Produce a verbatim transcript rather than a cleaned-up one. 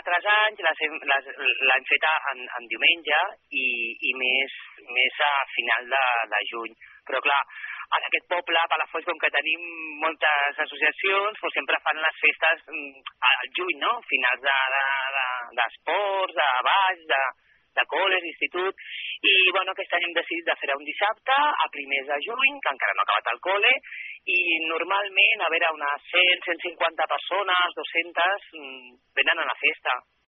altres anys l'hem feta en, en diumenge i, i més, més a final de, de juny. Però clar, en aquest poble, a Palafolls, com que tenim moltes associacions, doncs sempre fan les festes al juny, no? Finals d'esports, de, de, de balls, de, de col·les, institut, i bueno, aquest any hem decidit de fer-ho un dissabte, a primers de juny, que encara no ha acabat el col·le, i normalment, a veure, unes cent, cent cinquanta persones, dues-centes, venen a la festa.